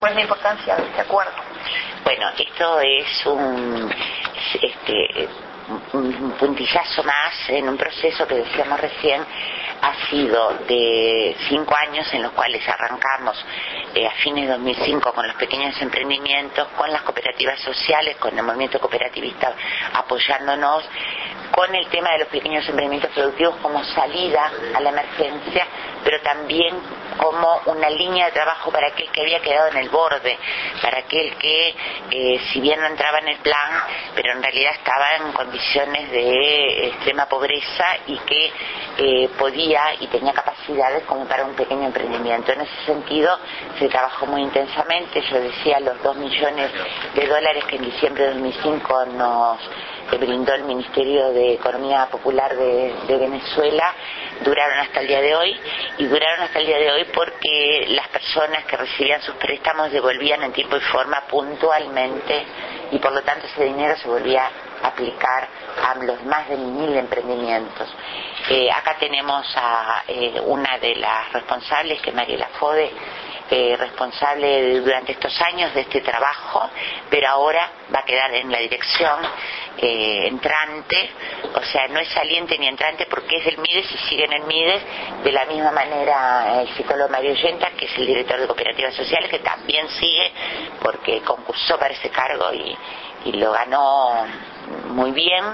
¿Cuál es la importancia de este acuerdo? Bueno, esto es un puntillazo más en un proceso que decíamos recién ha sido de 5 años en los cuales arrancamos a fines de 2005 con los pequeños emprendimientos, con las cooperativas sociales, con el movimiento cooperativista apoyándonos, con el tema de los pequeños emprendimientos productivos como salida a la emergencia, pero también como una línea de trabajo para aquel que había quedado en el borde, para aquel que si bien no entraba en el plan, pero en realidad estaba en condiciones de extrema pobreza y que podía y tenía capacidades como para un pequeño emprendimiento. En ese sentido se trabajó muy intensamente. Yo decía los $2 millones que en diciembre de 2005 nos brindó el Ministerio de Economía Popular de Venezuela, duraron hasta el día de hoy, y duraron hasta el día de hoy porque las personas que recibían sus préstamos devolvían en tiempo y forma puntualmente, y por lo tanto ese dinero se volvía a aplicar a los más de 1.000 emprendimientos. Acá tenemos a una de las responsables, que es Mariela Fode, responsable durante estos años de este trabajo, pero ahora va a quedar en la dirección entrante, o sea, no es saliente ni entrante porque es del MIDES y sigue en el MIDES. De la misma manera el psicólogo Mario Yenta, que es el director de Cooperativas Sociales, que también sigue porque concursó para ese cargo y lo ganó muy bien,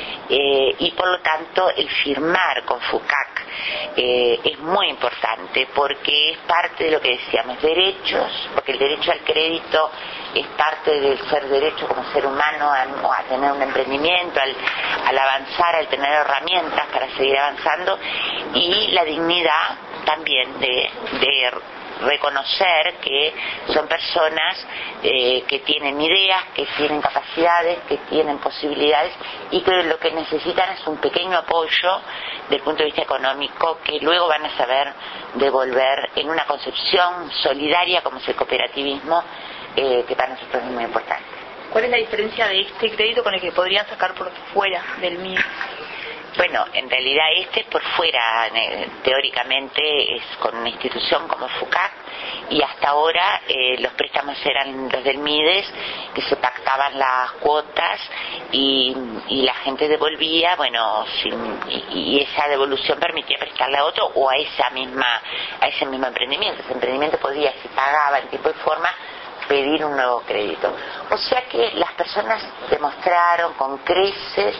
y por lo tanto el firmar con FUCAC es muy importante porque es parte de lo que decíamos, derechos, porque el derecho al crédito es parte del ser derecho como ser humano a tener un emprendimiento, al avanzar, al tener herramientas para seguir avanzando, y la dignidad también de reconocer que son personas que tienen ideas, que tienen capacidades, que tienen posibilidades, y que lo que necesitan es un pequeño apoyo del punto de vista económico que luego van a saber devolver en una concepción solidaria como es el cooperativismo, que para nosotros es muy importante. ¿Cuál es la diferencia de este crédito con el que podrían sacar por fuera del MIDES? Bueno, en realidad este por fuera, teóricamente, es con una institución como FUCAC, y hasta ahora los préstamos eran los del MIDES, que se pactaban las cuotas y la gente devolvía, bueno, y esa devolución permitía prestarle a otro o a ese mismo emprendimiento. Ese emprendimiento podía, si pagaba en tiempo y forma, pedir un nuevo crédito. O sea que las personas demostraron con creces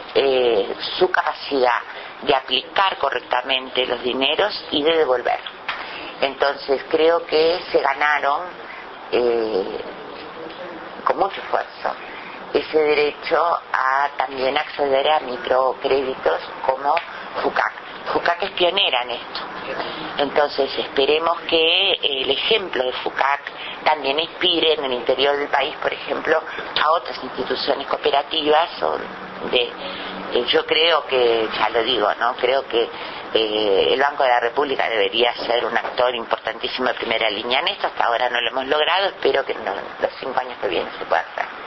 su capacidad de aplicar correctamente los dineros y de devolver. Entonces creo que se ganaron con mucho esfuerzo ese derecho a también acceder a microcréditos como FUCAC. FUCAC es pionera en esto. Entonces esperemos que el ejemplo de FUCAC también inspire en el interior del país, por ejemplo, a otras instituciones cooperativas yo creo que, ya lo digo, ¿no? Creo que el Banco de la República debería ser un actor importantísimo de primera línea en esto. Hasta ahora no lo hemos logrado, espero que en los 5 años que vienen se pueda hacer.